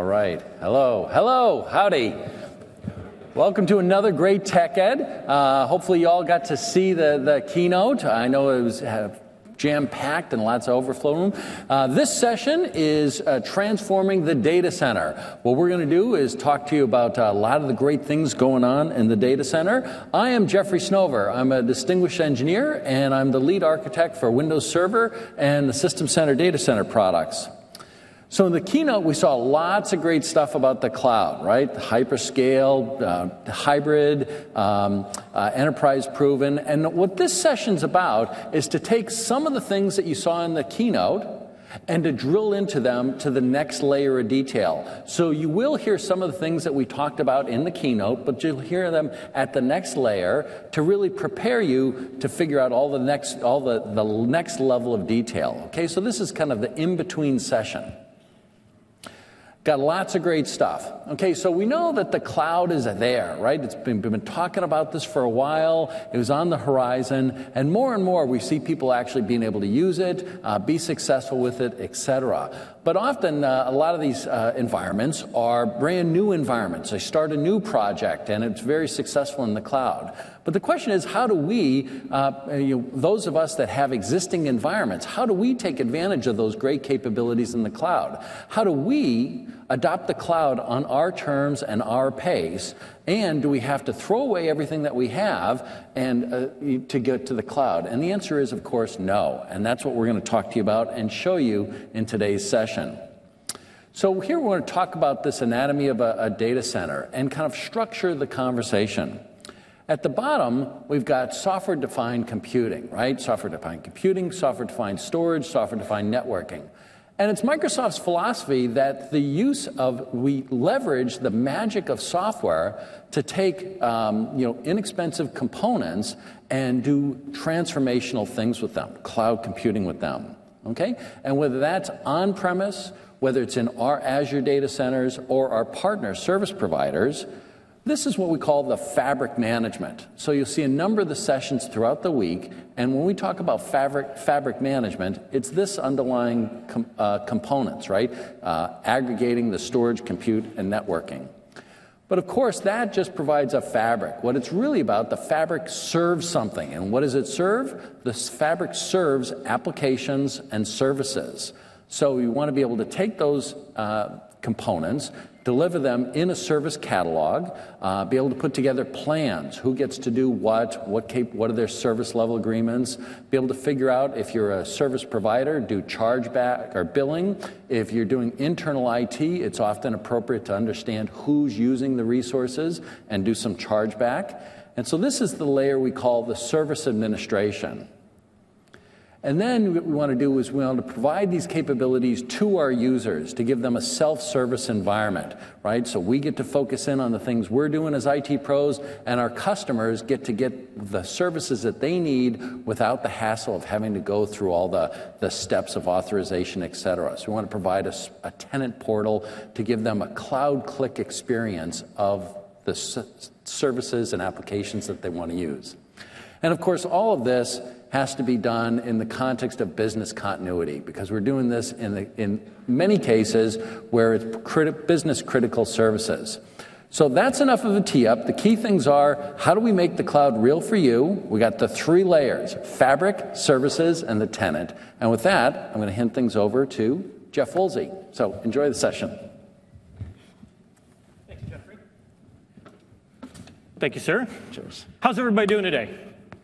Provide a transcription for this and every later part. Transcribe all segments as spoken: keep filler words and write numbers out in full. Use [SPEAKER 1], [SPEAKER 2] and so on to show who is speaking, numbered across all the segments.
[SPEAKER 1] All right. Hello. Hello. Howdy. Welcome to another great Tech Ed. Uh, hopefully you all got to see the, the keynote. I know it was uh, jam-packed and lots of overflow room. Uh, this session is uh, transforming the data center. What we're going to do is talk to you about uh, a lot of the great things going on in the data center. I am Jeffrey Snover. I'm a distinguished engineer, and I'm the lead architect for Windows Server and the System Center Data Center products. So in the keynote, we saw lots of great stuff about the cloud, right? Hyperscale, uh, hybrid, um, uh, enterprise proven. And what this session's about is to take some of the things that you saw in the keynote and to drill into them to the next layer of detail. So you will hear some of the things that we talked about in the keynote, but you'll hear them at the next layer to really prepare you to figure out all the next, all the, the next level of detail. Okay, so this is kind of the in-between session. Got lots of great stuff. Okay, so we know that the cloud is there, right? It's been, we've been talking about this for a while. It was on the horizon, and more and more we see people actually being able to use it, uh, be successful with it, et cetera. But often uh, a lot of these uh, environments are brand new environments. They start a new project, and it's very successful in the cloud. But the question is, how do we, uh, you know, those of us that have existing environments, how do we take advantage of those great capabilities in the cloud? How do we adopt the cloud on our terms and our pace? And do we have to throw away everything that we have and uh, to get to the cloud? And the answer is, of course, no. And that's what we're going to talk to you about and show you in today's session. So here we're going to talk about this anatomy of a, a data center and kind of structure the conversation. At the bottom, we've got software-defined computing, right? Software-defined computing, software-defined storage, software-defined networking. And it's Microsoft's philosophy that the use of, we leverage the magic of software to take, um, you know, inexpensive components and do transformational things with them, cloud computing with them, okay? And whether that's on-premise, whether it's in our Azure data centers or our partner service providers, this is what we call the fabric management. So you'll see a number of the sessions throughout the week, and when we talk about fabric, fabric management, it's this underlying com, uh, components, right? Uh, aggregating the storage, compute, and networking. But of course, that just provides a fabric. What it's really about, the fabric serves something. And what does it serve? This fabric serves applications and services. So we want to be able to take those uh, components, deliver them in a service catalog, uh, be able to put together plans, who gets to do what, what, cap- what are their service level agreements, be able to figure out if you're a service provider, do chargeback or billing. If you're doing internal I T, it's often appropriate to understand who's using the resources and do some chargeback. And so this is the layer we call the service administration. And then what we want to do is we want to provide these capabilities to our users to give them a self-service environment, right? So we get to focus in on the things we're doing as I T pros, and our customers get to get the services that they need without the hassle of having to go through all the, the steps of authorization, et cetera. So we want to provide a, a tenant portal to give them a cloud-click experience of the s- services and applications that they want to use. And of course, all of this has to be done in the context of business continuity, because we're doing this in, the, in many cases where it's criti- business critical services. So that's enough of a tee-up. The key things are, how do we make the cloud real for you? We got the three layers, fabric, services, and the tenant. And with that, I'm going to hand things over to Jeff Woolsey. So enjoy the session.
[SPEAKER 2] Thanks, Jeffrey. Thank you, sir.
[SPEAKER 1] Cheers.
[SPEAKER 2] How's everybody doing today?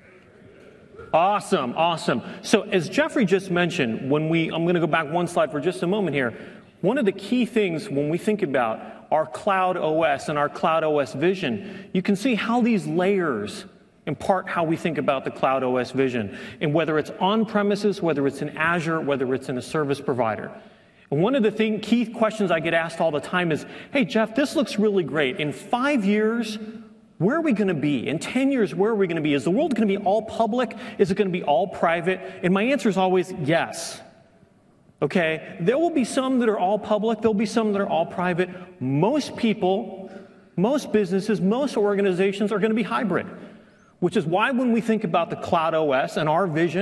[SPEAKER 2] Awesome, awesome. So as Jeffrey just mentioned, when we, I'm going to go back one slide for just a moment here. One of the key things when we think about our cloud O S and our cloud O S vision, you can see how these layers impart how we think about the cloud O S vision. And whether it's on-premises, whether it's in Azure, whether it's in a service provider. And one of the thing, key questions I get asked all the time is, hey, Jeff, this looks really great. In five years, where are we going to be? In ten years, where are we going to be? Is the world going to be all public? Is it going to be all private? And my answer is always yes. Okay? There will be some that are all public. There'll be some that are all private. Most people, most businesses, most organizations are going to be hybrid, which is why when we think about the cloud O S and our vision,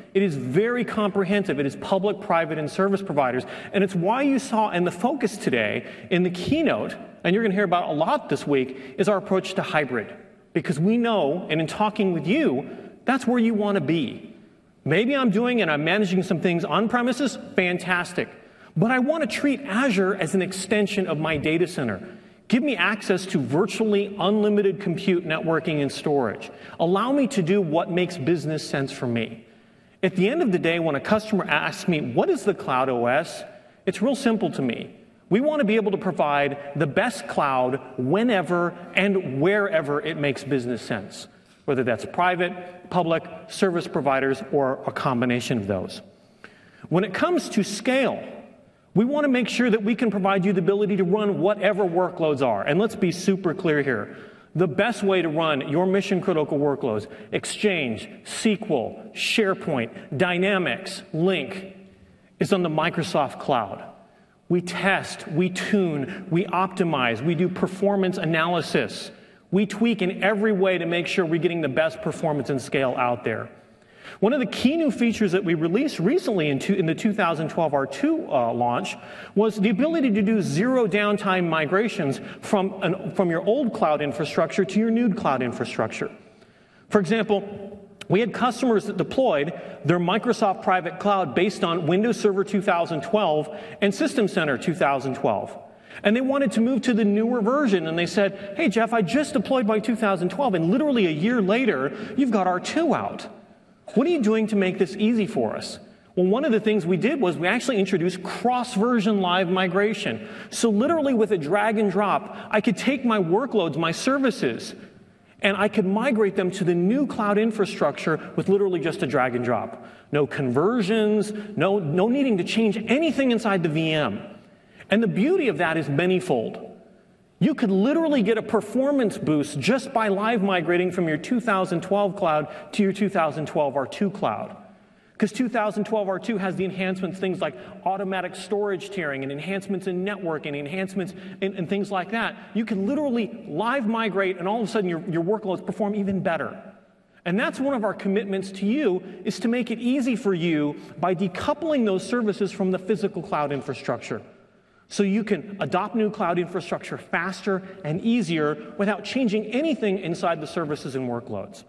[SPEAKER 2] It is very comprehensive. It is public, private, and service providers. And it's why you saw in the focus today, in the keynote, and you're going to hear about a lot this week, is our approach to hybrid. Because we know, and in talking with you, that's where you want to be. Maybe I'm doing and I'm managing some things on premises, fantastic. But I want to treat Azure as an extension of my data center. Give me access to virtually unlimited compute, networking, and storage. Allow me to do what makes business sense for me. At the end of the day, when a customer asks me, what is the cloud O S? It's real simple to me. We want to be able to provide the best cloud whenever and wherever it makes business sense, whether that's private, public, service providers, or a combination of those. When it comes to scale, we want to make sure that we can provide you the ability to run whatever workloads are. And let's be super clear here. The best way to run your mission-critical workloads, Exchange, S Q L, SharePoint, Dynamics, Lync, is on the Microsoft Cloud. We test, we tune, we optimize, we do performance analysis. We tweak in every way to make sure we're getting the best performance and scale out there. One of the key new features that we released recently in, two, in the two thousand twelve R two uh, launch was the ability to do zero downtime migrations from, an, from your old cloud infrastructure to your new cloud infrastructure. For example, we had customers that deployed their Microsoft private cloud based on Windows Server two thousand twelve and System Center two thousand twelve. And they wanted to move to the newer version, and they said, hey, Jeff, I just deployed my two thousand twelve, and literally a year later, you've got R two out. What are you doing to make this easy for us? Well, one of the things we did was we actually introduced cross-version live migration. So literally with a drag and drop, I could take my workloads, my services, and I could migrate them to the new cloud infrastructure with literally just a drag and drop. No conversions, no, no needing to change anything inside the V M. And the beauty of that is manyfold. You could literally get a performance boost just by live migrating from your two thousand twelve cloud to your two thousand twelve R two cloud. Because two thousand twelve R two has the enhancements, things like automatic storage tiering and enhancements in networking, enhancements in, and things like that. You can literally live migrate, and all of a sudden your, your workloads perform even better. And that's one of our commitments to you, is to make it easy for you by decoupling those services from the physical cloud infrastructure. So you can adopt new cloud infrastructure faster and easier without changing anything inside the services and workloads.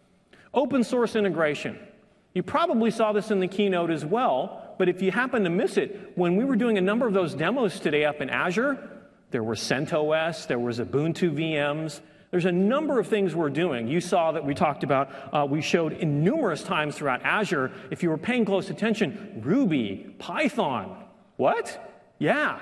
[SPEAKER 2] Open source integration. You probably saw this in the keynote as well, but if you happen to miss it, when we were doing a number of those demos today up in Azure, there were CentOS, there was Ubuntu V Ms. There's a number of things we're doing. You saw that we talked about, uh, we showed in numerous times throughout Azure, if you were paying close attention, Ruby, Python. What? Yeah.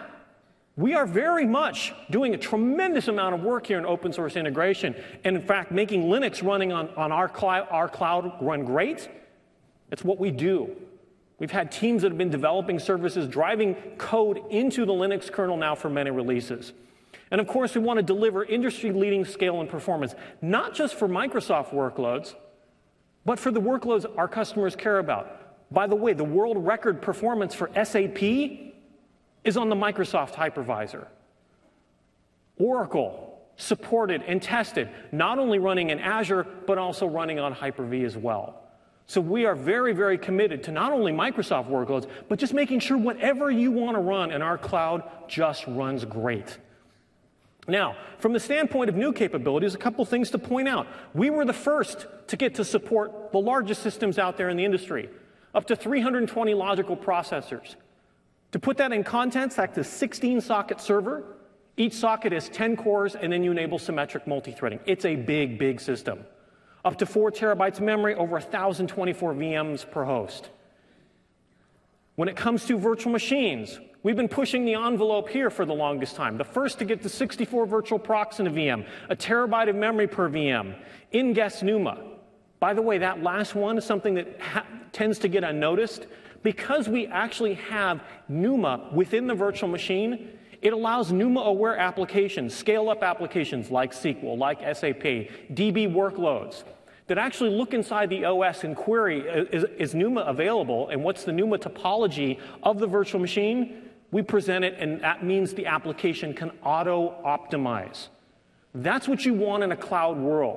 [SPEAKER 2] We are very much doing a tremendous amount of work here in open source integration, and in fact, making Linux running on, on our, cl- our cloud run great. It's what we do. We've had teams that have been developing services, driving code into the Linux kernel now for many releases. And of course, we want to deliver industry-leading scale and performance, not just for Microsoft workloads, but for the workloads our customers care about. By the way, the world record performance for S A P is on the Microsoft hypervisor. Oracle, supported and tested, not only running in Azure, but also running on Hyper-V as well. So we are very, very committed to not only Microsoft workloads, but just making sure whatever you want to run in our cloud just runs great. Now, from the standpoint of new capabilities, a couple things to point out. We were the first to get to support the largest systems out there in the industry, up to three hundred twenty logical processors. To put that in context, that's a sixteen socket server. Each socket has ten cores, and then you enable symmetric multi-threading. It's a big, big system. Up to four terabytes memory, over one thousand twenty-four V Ms per host. When it comes to virtual machines, we've been pushing the envelope here for the longest time. The first to get to sixty-four virtual procs in a V M, a terabyte of memory per V M, in-guest NUMA. By the way, that last one is something that ha- tends to get unnoticed. Because we actually have NUMA within the virtual machine, it allows NUMA-aware applications, scale-up applications like S Q L, like S A P, D B workloads, that actually look inside the O S and query, is, is NUMA available, and what's the NUMA topology of the virtual machine? We present it, and that means the application can auto-optimize. That's what you want in a cloud world.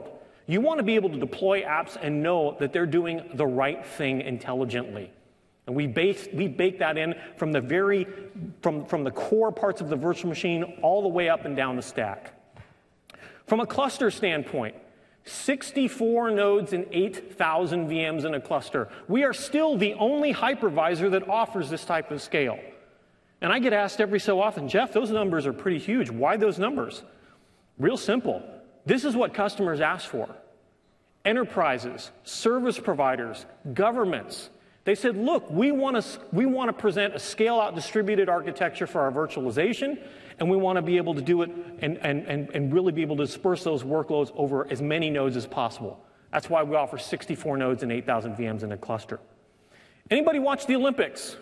[SPEAKER 2] You want to be able to deploy apps and know that they're doing the right thing intelligently. And we base, we bake that in from the very, from, from the core parts of the virtual machine all the way up and down the stack. From a cluster standpoint, sixty-four nodes and eight thousand V Ms in a cluster. We are still the only hypervisor that offers this type of scale. And I get asked every so often, Jeff, those numbers are pretty huge. Why those numbers? Real simple. This is what customers ask for. Enterprises, service providers, governments. They said, look, we want to we want to present a scale-out distributed architecture for our virtualization, and we want to be able to do it and, and, and, and really be able to disperse those workloads over as many nodes as possible. That's why we offer sixty-four nodes and eight thousand V Ms in a cluster. Anybody watch the Olympics?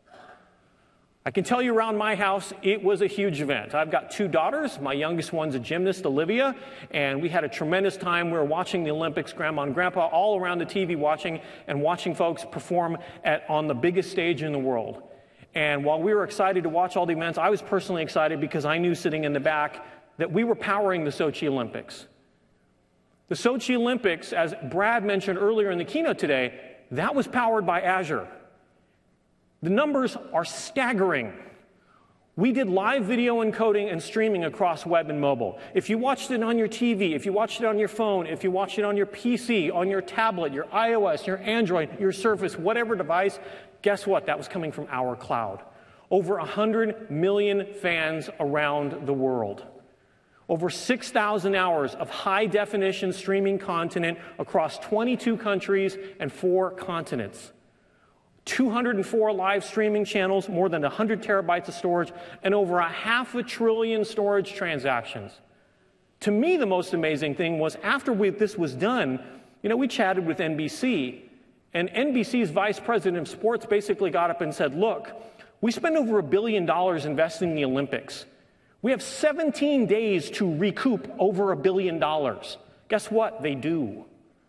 [SPEAKER 2] I can tell you around my house, it was a huge event. I've got two daughters. My youngest one's a gymnast, Olivia, and we had a tremendous time. We were watching the Olympics, Grandma and Grandpa, all around the T V watching and watching folks perform at, on the biggest stage in the world. And while we were excited to watch all the events, I was personally excited because I knew sitting in the back that we were powering the Sochi Olympics. The Sochi Olympics, as Brad mentioned earlier in the keynote today, that was powered by Azure. The numbers are staggering. We did live video encoding and streaming across web and mobile. If you watched it on your T V, if you watched it on your phone, if you watched it on your P C, on your tablet, your iOS, your Android, your Surface, whatever device, guess what? That was coming from our cloud. Over one hundred million fans around the world. Over six thousand hours of high-definition streaming content across twenty-two countries and four continents. two hundred four live streaming channels, more than one hundred terabytes of storage, and over a half a trillion storage transactions. To me, the most amazing thing was after we, this was done, you know, we chatted with N B C, and N B C's vice president of sports basically got up and said, look, we spend over a billion dollars investing in the Olympics. We have seventeen days to recoup over a billion dollars. Guess what? They do.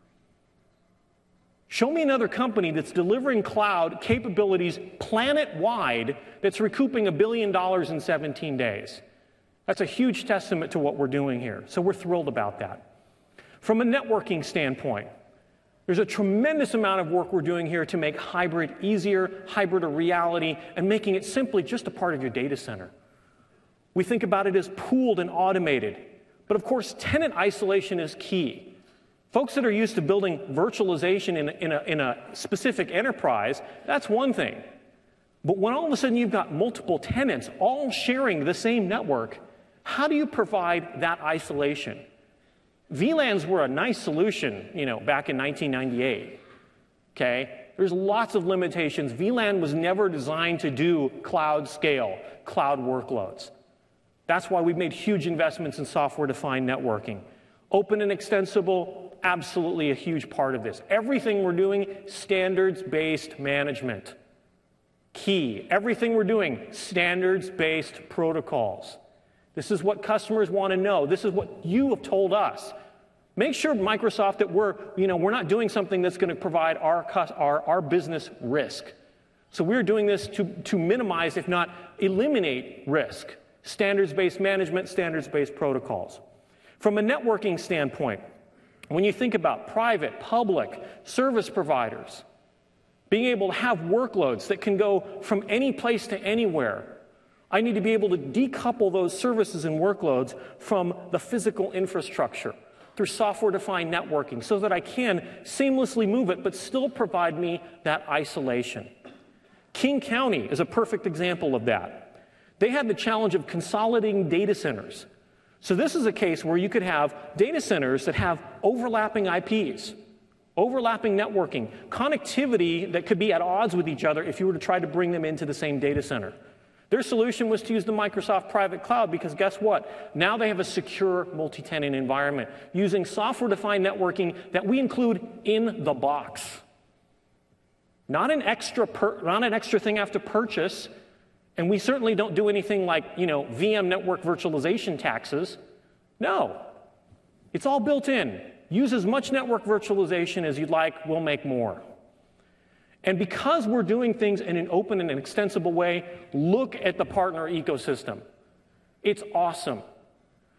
[SPEAKER 2] Show me another company that's delivering cloud capabilities planet-wide that's recouping a billion dollars in seventeen days. That's a huge testament to what we're doing here. So we're thrilled about that. From a networking standpoint, there's a tremendous amount of work we're doing here to make hybrid easier, hybrid a reality, and making it simply just a part of your data center. We think about it as pooled and automated. But of course, tenant isolation is key. Folks that are used to building virtualization in a, in, a, in a specific enterprise, that's one thing. But when all of a sudden you've got multiple tenants all sharing the same network, how do you provide that isolation? V LANs were a nice solution, you know, back in nineteen ninety-eight. Okay? There's lots of limitations. V LAN was never designed to do cloud scale, cloud workloads. That's why we've made huge investments in software-defined networking. Open and extensible, absolutely a huge part of this. Everything we're doing, standards-based management. Key. Everything we're doing, standards-based protocols. This is what customers want to know. This is what you have told us. Make sure, Microsoft, that we're, you know, we're not doing something that's going to provide our, our, our business risk. So we're doing this to, to minimize, if not eliminate, risk. Standards-based management, standards-based protocols. From a networking standpoint, when you think about private, public, service providers, being able to have workloads that can go from any place to anywhere, I need to be able to decouple those services and workloads from the physical infrastructure through software-defined networking so that I can seamlessly move it but still provide me that isolation. King County is a perfect example of that. They had the challenge of consolidating data centers. So this is a case where you could have data centers that have overlapping I Ps, overlapping networking, connectivity that could be at odds with each other if you were to try to bring them into the same data center. Their solution was to use the Microsoft private cloud because guess what? Now they have a secure multi-tenant environment using software-defined networking that we include in the box. Not an extra, per, not an extra thing I have to purchase. And we certainly don't do anything like, you know, V M network virtualization taxes. No. It's all built in. Use as much network virtualization as you'd like. We'll make more. And because we're doing things in an open and an extensible way, look at the partner ecosystem. It's awesome.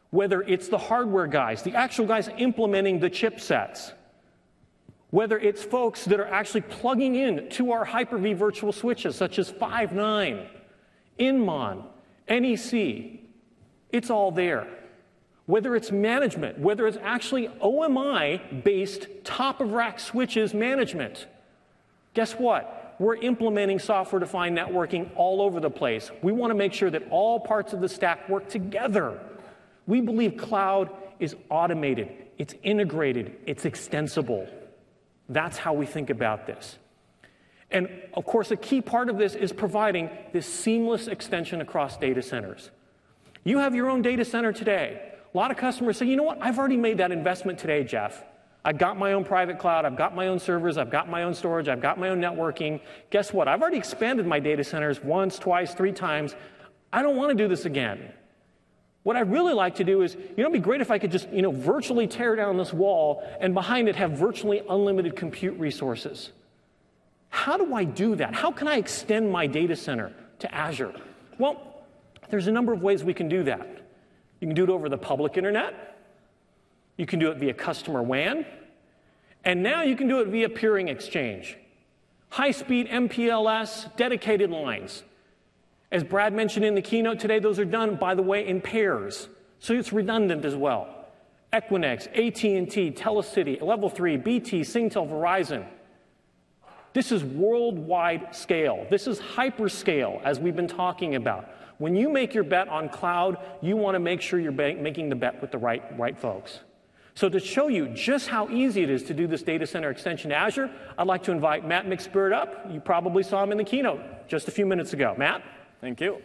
[SPEAKER 2] whether it's the hardware guys, the actual guys implementing the chipsets, whether it's folks that are actually plugging in to our Hyper-V virtual switches, such as five nine, Inmon, N E C, it's all there. Whether it's management, whether it's actually O M I-based top-of-rack switches management, guess what? We're implementing software-defined networking all over the place. We want to make sure that all parts of the stack work together. We believe cloud is automated, it's integrated, it's extensible. That's how we think about this. And of course, a key part of this is providing this seamless extension across data centers. You have your own data center today. A lot of customers say, you know what, I've already made that investment today, Jeff. I've got my own private cloud, I've got my own servers, I've got my own storage, I've got my own networking. Guess what? I've already expanded my data centers once, twice, three times. I don't want to do this again. What I'd really like to do is, you know, it'd be great if I could just, you know, virtually tear down this wall and behind it have virtually unlimited compute resources. How do I do that? How can I extend my data center to Azure? Well, there's a number of ways we can do that. You can do it over the public internet. You can do it via customer W A N. And now you can do it via peering exchange. High-speed M P L S, dedicated lines. As Brad mentioned in the keynote today, those are done, by the way, in pairs. So it's redundant as well. Equinix, A T and T, Telecity, Level three, B T, Singtel, Verizon. This is worldwide scale. This is hyperscale, as we've been talking about. When you make your bet on cloud, you want to make sure you're making the bet with the right, right folks. So to show you just how easy it is to do this data center extension to Azure, I'd like to invite Matt McSpirit up. You probably saw him in the keynote just a few minutes ago. Matt?
[SPEAKER 3] Thank you.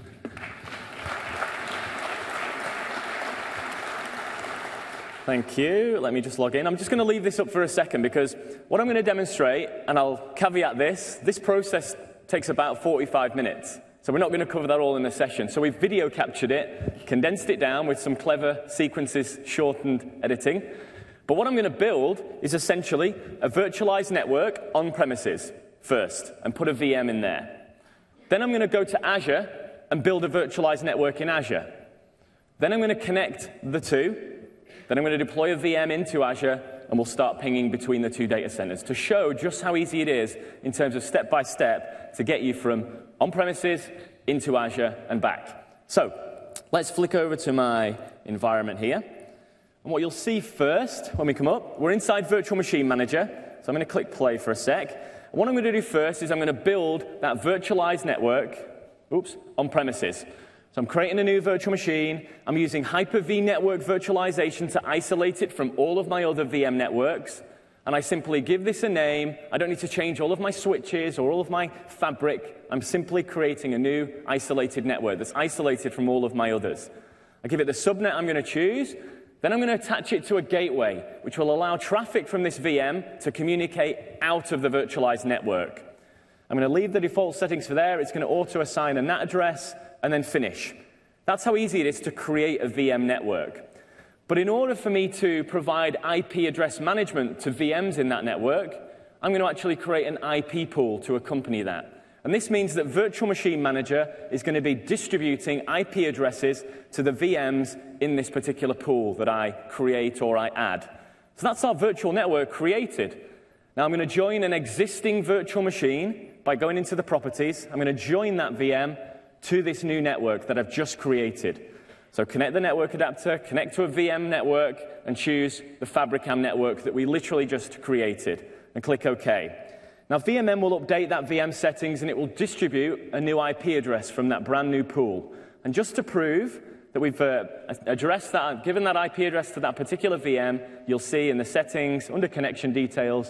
[SPEAKER 3] Thank you. Let me just log in. I'm just going to leave this up for a second because what I'm going to demonstrate, and I'll caveat this, this process takes about forty-five minutes. So we're not going to cover that all in a session. So we've video captured it, condensed it down with some clever sequences, shortened editing. But what I'm going to build is essentially a virtualized network on premises first and put a V M in there. Then I'm going to go to Azure and build a virtualized network in Azure. Then I'm going to connect the two. Then I'm going to deploy a V M into Azure, and we'll start pinging between the two data centers to show just how easy it is in terms of step-by-step to get you from on-premises into Azure and back. So let's flick over to my environment here. And what you'll see first when we come up, we're inside Virtual Machine Manager. So I'm going to click play for a sec. And what I'm going to do first is I'm going to build that virtualized network, oops, on premises. So I'm creating a new virtual machine. I'm using Hyper-V network virtualization to isolate it from all of my other V M networks. And I simply give this a name. I don't need to change all of my switches or all of my fabric. I'm simply creating a new isolated network that's isolated from all of my others. I give it the subnet I'm going to choose. Then I'm going to attach it to a gateway, which will allow traffic from this V M to communicate out of the virtualized network. I'm going to leave the default settings for there. It's going to auto-assign a N A T address, and then finish. That's how easy it is to create a V M network. But in order for me to provide I P address management to V Ms in that network, I'm going to actually create an I P pool to accompany that. And this means that Virtual Machine Manager is going to be distributing I P addresses to the V Ms in this particular pool that I create or I add. So that's our virtual network created. Now I'm going to join an existing virtual machine by going into the properties. I'm going to join that V M to this new network that I've just created. So connect the network adapter, connect to a V M network, and choose the Fabricam network that we literally just created, and click OK. Now V M M will update that V M settings, and it will distribute a new I P address from that brand new pool. And just to prove that we've uh, addressed that, given that I P address to that particular V M, you'll see in the settings, under connection details,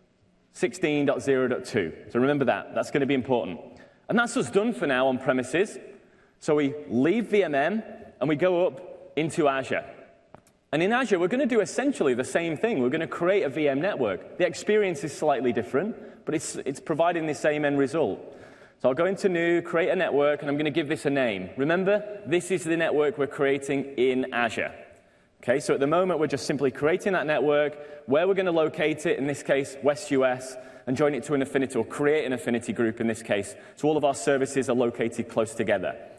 [SPEAKER 3] sixteen dot zero dot two. So remember that. That's going to be important. And that's us done for now on premises. So we leave V M M, and we go up into Azure. And in Azure, we're going to do essentially the same thing. We're going to create a V M network. The experience is slightly different, but it's, it's providing the same end result. So I'll go into New, create a network, and I'm going to give this a name. Remember, this is the network we're creating in Azure. Okay, so at the moment, we're just simply creating that network, where we're going to locate it, in this case, West U S, and join it to an affinity, or create an affinity group in this case. So all of our services are located close together.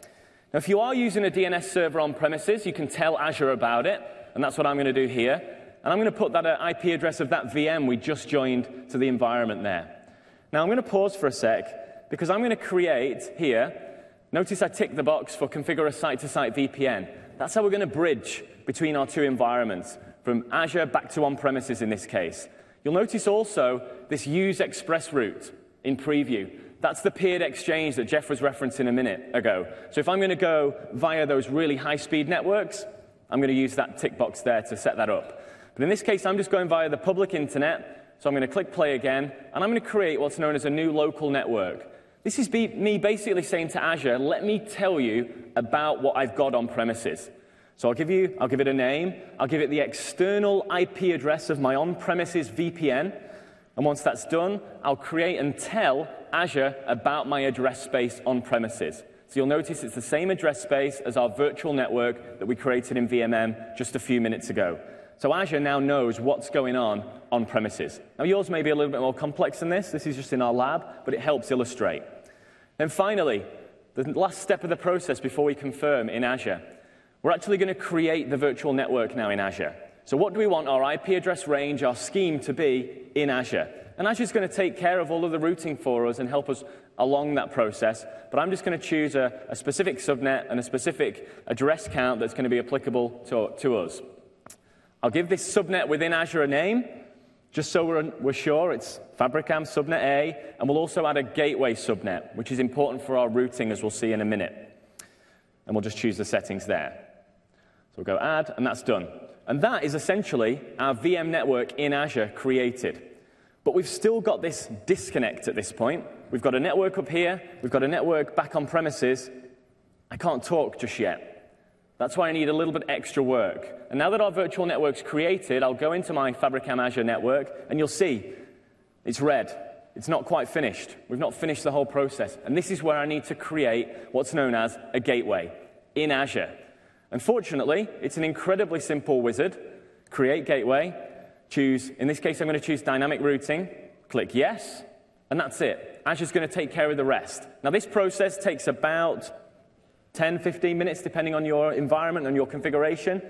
[SPEAKER 3] Now, if you are using a D N S server on premises, you can tell Azure about it, and that's what I'm going to do here. And I'm going to put that I P address of that V M we just joined to the environment there. Now, I'm going to pause for a sec, because I'm going to create here, notice I ticked the box for configure a site-to-site V P N. That's how we're going to bridge between our two environments, from Azure back to on-premises in this case. You'll notice also this use express route in preview. That's the peered exchange that Jeff was referencing a minute ago. So if I'm going to go via those really high-speed networks, I'm going to use that tick box there to set that up. But in this case, I'm just going via the public internet, so I'm going to click play again, and I'm going to create what's known as a new local network. This is be me basically saying to Azure, let me tell you about what I've got on premises. So I'll give you, I'll give it a name, I'll give it the external I P address of my on-premises V P N, and once that's done, I'll create and tell Azure about my address space on premises. So you'll notice it's the same address space as our virtual network that we created in V M M just a few minutes ago. So Azure now knows what's going on on premises. Now yours may be a little bit more complex than this. This is just in our lab, but it helps illustrate. Then finally, the last step of the process before we confirm in Azure, we're actually going to create the virtual network now in Azure. So what do we want our I P address range, our scheme to be in Azure? And Azure's going to take care of all of the routing for us and help us along that process. But I'm just going to choose a, a specific subnet and a specific address count that's going to be applicable to, to us. I'll give this subnet within Azure a name, just so we're, we're sure it's Fabrikam subnet A, and we'll also add a gateway subnet, which is important for our routing, as we'll see in a minute. And we'll just choose the settings there. So we'll go add, and that's done. And that is essentially our V M network in Azure created. But we've still got this disconnect at this point. We've got a network up here. We've got a network back on premises. I can't talk just yet. That's why I need a little bit extra work. And now that our virtual network's created, I'll go into my Fabrikam Azure network, and you'll see it's red. It's not quite finished. We've not finished the whole process. And this is where I need to create what's known as a gateway in Azure. Unfortunately, it's an incredibly simple wizard. Create gateway. Choose, in this case, I'm going to choose dynamic routing. Click yes, and that's it. Azure's going to take care of the rest. Now, this process takes about ten, fifteen minutes, depending on your environment and your configuration.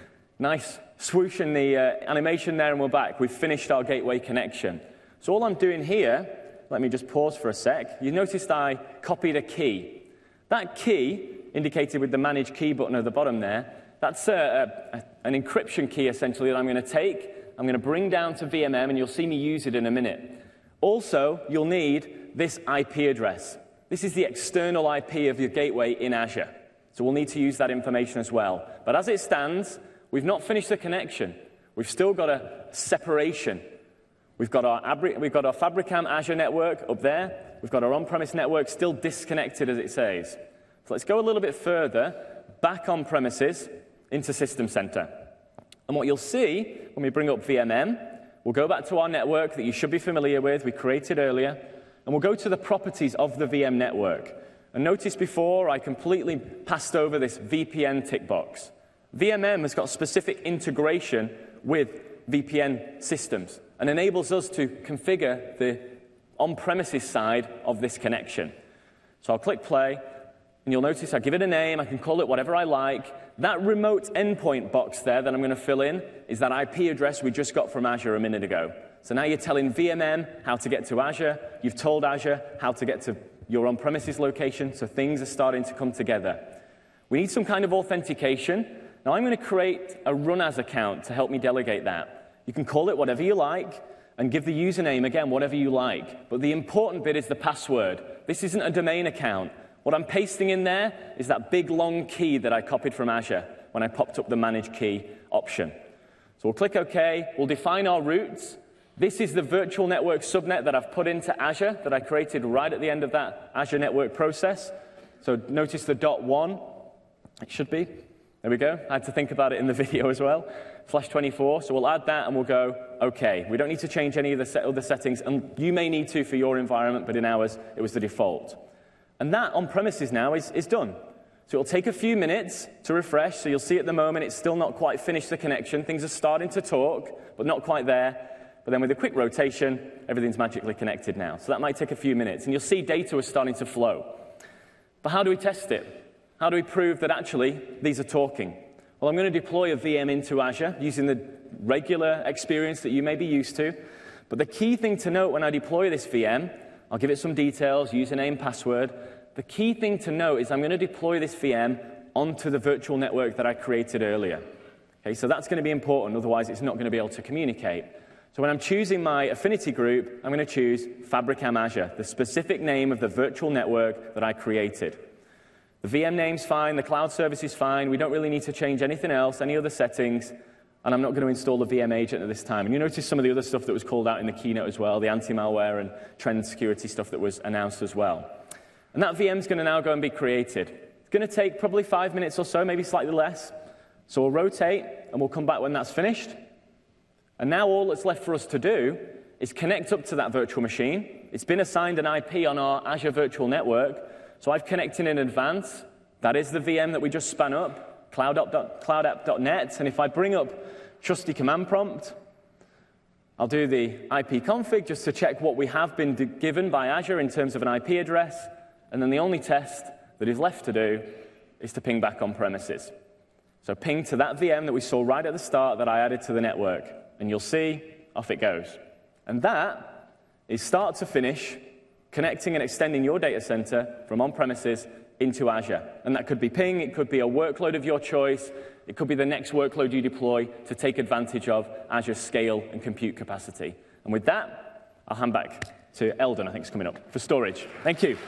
[SPEAKER 3] Nice swoosh in the uh, animation there, and we're back. We've finished our gateway connection. So all I'm doing here, let me just pause for a sec. You noticed I copied a key. That key, indicated with the Manage Key button at the bottom there, that's a, a, an encryption key, essentially, that I'm going to take. I'm going to bring down to V M M, and you'll see me use it in a minute. Also, you'll need this I P address. This is the external I P of your gateway in Azure. So we'll need to use that information as well. But as it stands, we've not finished the connection. We've still got a separation. We've got our, we've got our Fabrikam Azure network up there. We've got our on-premise network still disconnected, as it says. So let's go a little bit further, back on premises into System Center. And what you'll see when we bring up V M M, we'll go back to our network that you should be familiar with, we created earlier, and we'll go to the properties of the V M network. And notice before I completely passed over this V P N tick box. V M M has got specific integration with V P N systems and enables us to configure the on-premises side of this connection. So I'll click play, and you'll notice I give it a name, I can call it whatever I like. That remote endpoint box there that I'm going to fill in is that I P address we just got from Azure a minute ago. So now you're telling V M M how to get to Azure. You've told Azure how to get to your on-premises location, so things are starting to come together. We need some kind of authentication. Now I'm going to create a run as account to help me delegate that. You can call it whatever you like and give the username, again, whatever you like. But the important bit is the password. This isn't a domain account. What I'm pasting in there is that big, long key that I copied from Azure when I popped up the Manage Key option. So we'll click OK. We'll define our routes. This is the virtual network subnet that I've put into Azure that I created right at the end of that Azure network process. So notice the dot one. It should be. There we go. I had to think about it in the video as well. Slash twenty-four. So we'll add that, and we'll go OK. We don't need to change any of the set other settings. And you may need to for your environment, but in ours, it was the default. And that on-premises now is, is done. So it'll take a few minutes to refresh. So you'll see at the moment it's still not quite finished the connection. Things are starting to talk, but not quite there. But then with a quick rotation, everything's magically connected now. So that might take a few minutes. And you'll see data is starting to flow. But how do we test it? how do we prove that actually these are talking? Well, I'm going to deploy a V M into Azure using the regular experience that you may be used to. But the key thing to note when I deploy this V M, I'll give it some details, username, password. The key thing to note is I'm going to deploy this V M onto the virtual network that I created earlier. Okay, so that's going to be important, otherwise it's not going to be able to communicate. So when I'm choosing my affinity group, I'm going to choose FabricAm Azure, the specific name of the virtual network that I created. The V M name's fine, the cloud service is fine, we don't really need to change anything else, any other settings, and I'm not going to install the V M agent at this time. And you notice some of the other stuff that was called out in the keynote as well, the anti-malware and trend security stuff that was announced as well. And that V M's going to now go and be created. It's going to take probably five minutes or so, maybe slightly less. So we'll rotate, and we'll come back when that's finished. And now all that's left for us to do is connect up to that virtual machine. It's been assigned an I P on our Azure Virtual Network, so I've connected in advance. That is the V M that we just spun up, cloud app dot net. And if I bring up trusty command prompt, I'll do the I P config just to check what we have been given by Azure in terms of an I P address. And then the only test that is left to do is to ping back on premises. So ping to that V M that we saw right at the start that I added to the network. And you'll see, off it goes. And that is start to finish connecting and extending your data center from on-premises into Azure. And that could be ping, it could be a workload of your choice, it could be the next workload you deploy to take advantage of Azure's scale and compute capacity. And with that, I'll hand back to Eldon, I think is coming up, for storage. Thank you.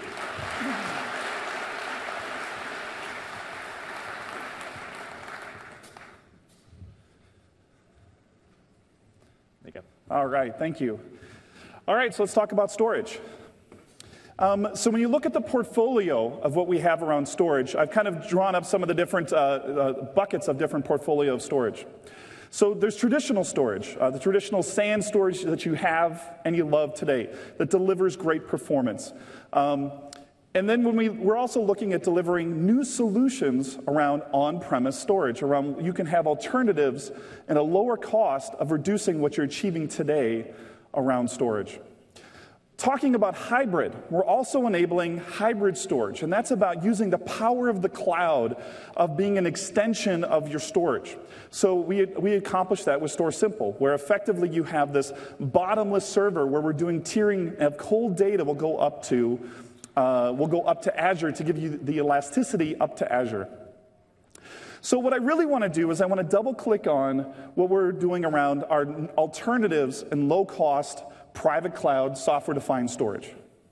[SPEAKER 3] There you go.
[SPEAKER 4] All right, thank you. All right, so let's talk about storage. Um, so when you look at the portfolio of what we have around storage, I've kind of drawn up some of the different uh, uh, buckets of different portfolio of storage. So there's traditional storage, uh, the traditional SAN storage that you have and you love today that delivers great performance. Um, and then when we, we're also looking at delivering new solutions around on-premise storage, around you can have alternatives and a lower cost of reducing what you're achieving today around storage. Talking about hybrid, we're also enabling hybrid storage, and that's about using the power of the cloud of being an extension of your storage. So we, we accomplished that with Store Simple, where effectively you have this bottomless server where we're doing tiering of cold data will go up to, uh, will go up to Azure to give you the elasticity up to Azure. So what I really want to do is I want to double-click on what we're doing around our alternatives and low-cost private cloud software-defined storage.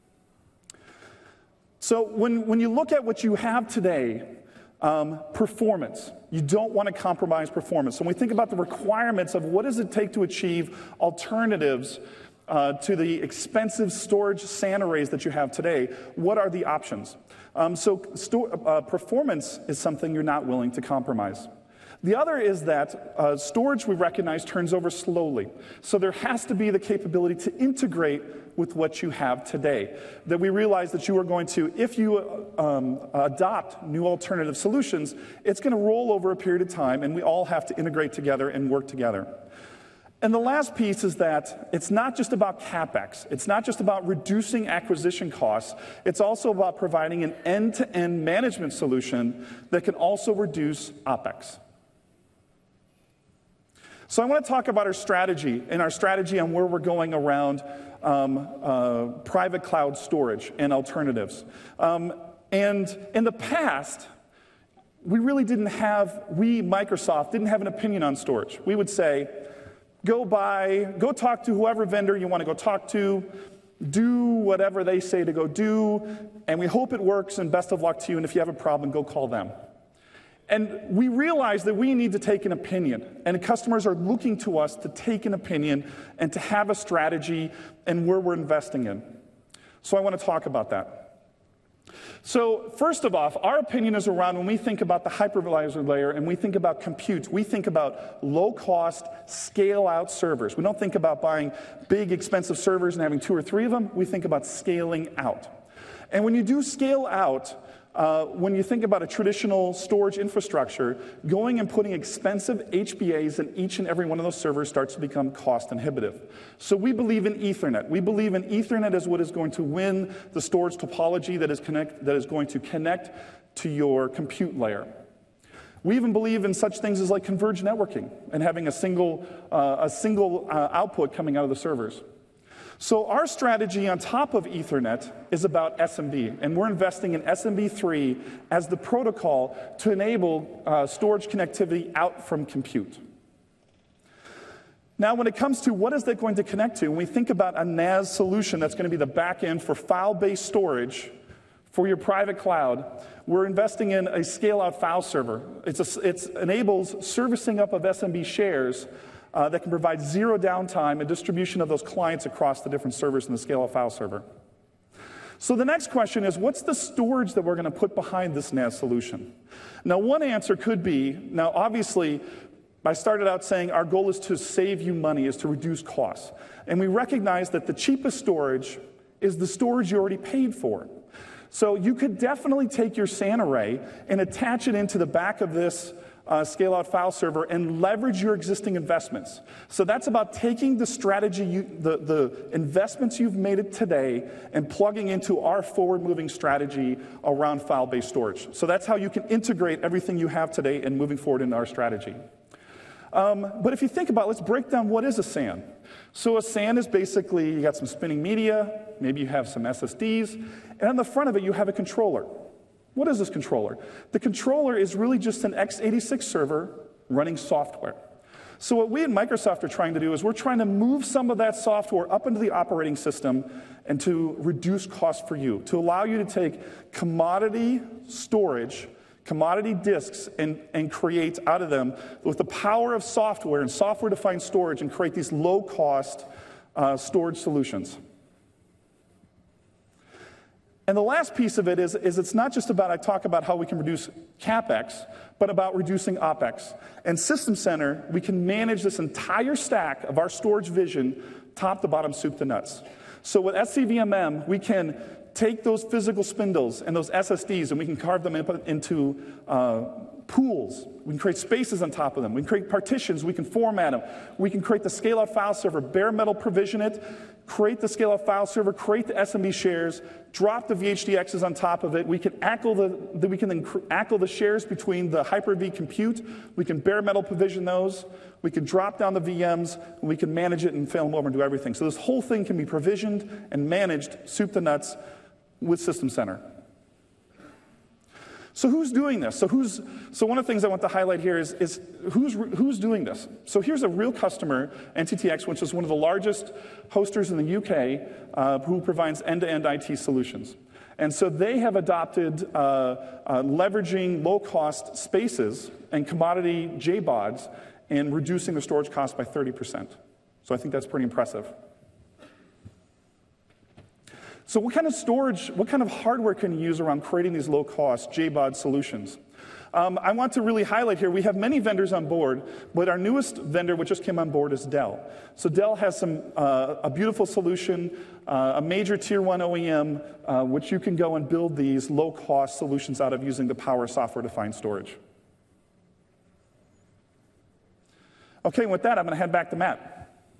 [SPEAKER 4] So when, when you look at what you have today, um, performance, you don't want to compromise performance. So when we think about the requirements of what does it take to achieve alternatives uh, to the expensive storage SAN arrays that you have today, what are the options? Um, so sto- uh, performance is something you're not willing to compromise. The other is that uh, storage, we recognize, turns over slowly. So there has to be the capability to integrate with what you have today. That we realize that you are going to, if you um, adopt new alternative solutions, it's going to roll over a period of time, and we all have to integrate together and work together. And the last piece is that it's not just about CapEx. It's not just about reducing acquisition costs. It's also about providing an end-to-end management solution that can also reduce OpEx. So I want to talk about our strategy and our strategy on where we're going around um, uh, private cloud storage and alternatives. Um, and in the past, we really didn't have, we, Microsoft, didn't have an opinion on storage. We would say, go buy, go talk to whoever vendor you want to go talk to, do whatever they say to go do, and we hope it works, and best of luck to you, and if you have a problem, go call them. And we realize that we need to take an opinion, and customers are looking to us to take an opinion and to have a strategy and where we're investing in. So I want to talk about that. So first of all, our opinion is around when we think about the hypervisor layer and we think about compute, we think about low-cost, scale-out servers. We don't think about buying big, expensive servers and having two or three of them. We think about scaling out. And when you do scale out, Uh, when you think about a traditional storage infrastructure, going and putting expensive H B As in each and every one of those servers starts to become cost inhibitive. So we believe in Ethernet. We believe in Ethernet as what is going to win the storage topology that is, connect, that is going to connect to your compute layer. We even believe in such things as like converged networking and having a single, uh, a single uh, output coming out of the servers. So our strategy on top of Ethernet is about S M B, and we're investing in S M B three as the protocol to enable uh, storage connectivity out from compute. Now, when it comes to what is that going to connect to, when we think about a N A S solution that's going to be the back end for file-based storage for your private cloud, we're investing in a scale-out file server. It enables servicing up of S M B shares uh, that can provide zero downtime and distribution of those clients across the different servers in the scale-out file server. So the next question is, what's the storage that we're going to put behind this N A S solution? Now, one answer could be, now obviously, I started out saying our goal is to save you money, is to reduce costs. And we recognize that the cheapest storage is the storage you already paid for. So you could definitely take your SAN array and attach it into the back of this uh, scale-out file server and leverage your existing investments. So that's about taking the strategy, you, the, the investments you've made it today and plugging into our forward-moving strategy around file-based storage. So that's how you can integrate everything you have today and moving forward into our strategy. Um, but if you think about it, let's break down what is a SAN. So a SAN is basically, you got some spinning media, maybe you have some S S Ds, and on the front of it you have a controller. What is this controller? The controller is really just an x eighty-six server running software. So what we at Microsoft are trying to do is we're trying to move some of that software up into the operating system and to reduce cost for you, to allow you to take commodity storage, commodity disks, and, and create out of them, with the power of software and software-defined storage, and create these low-cost uh, storage solutions. And the last piece of it is, is it's not just about, I talk about how we can reduce CapEx, but about reducing OpEx. And System Center, we can manage this entire stack of our storage vision, top to bottom, soup to nuts. So with S C V M M, we can take those physical spindles and those S S Ds, and we can carve them into uh, pools. We can create spaces on top of them. We can create partitions. We can format them. We can create the scale-out file server, bare metal provision it, create the scale-out file server, create the S M B shares, drop the V H D Xs on top of it. We can ACL the, the we can then ACL the shares between the Hyper-V compute. We can bare metal provision those. We can drop down the V Ms, and we can manage it and fail them over and do everything. So this whole thing can be provisioned and managed, soup to nuts, with System Center. So who's doing this? So who's so one of the things I want to highlight here is, is who's who's doing this? So here's a real customer, N T T X, which is one of the largest hosters in the U K, uh, who provides end-to-end I T solutions. And so they have adopted uh, uh, leveraging low-cost spaces and commodity J BODs and reducing the storage cost by thirty percent. So I think that's pretty impressive. So what kind of storage, what kind of hardware can you use around creating these low-cost J BOD solutions? Um, I want to really highlight here, we have many vendors on board, but our newest vendor, which just came on board, is Dell. So Dell has some uh, a beautiful solution, uh, a major tier one O E M, uh, which you can go and build these low-cost solutions out of using the power of software-defined storage. Okay, with that, I'm going to head back to Matt.